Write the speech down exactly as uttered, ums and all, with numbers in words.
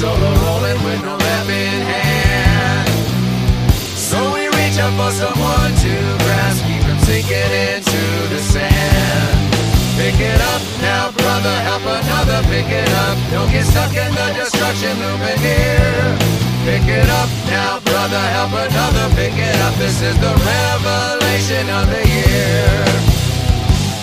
solo rolling with no left in hand. So we reach out for someone to grasp, keep him sinking into the sand. Pick it up now, brother, help another pick it up. Don't get stuck in the destruction looming near. Pick it up now, brother, help another pick it up. This is the revelation of the year.